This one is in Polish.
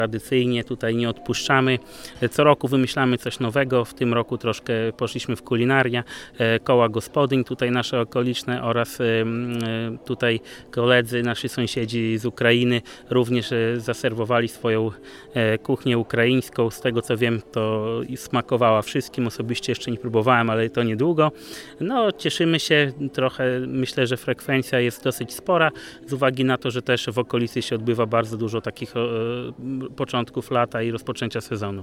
Tradycyjnie tutaj nie odpuszczamy. Co roku wymyślamy coś nowego. W tym roku troszkę poszliśmy w kulinarię. Koła gospodyń tutaj nasze okoliczne oraz tutaj koledzy, nasi sąsiedzi z Ukrainy również zaserwowali swoją kuchnię ukraińską. Z tego co wiem, to smakowała wszystkim. Osobiście jeszcze nie próbowałem, ale to niedługo. No, cieszymy się trochę. Myślę, że frekwencja jest dosyć spora z uwagi na to, że też w okolicy się odbywa bardzo dużo takich początków lata i rozpoczęcia sezonu.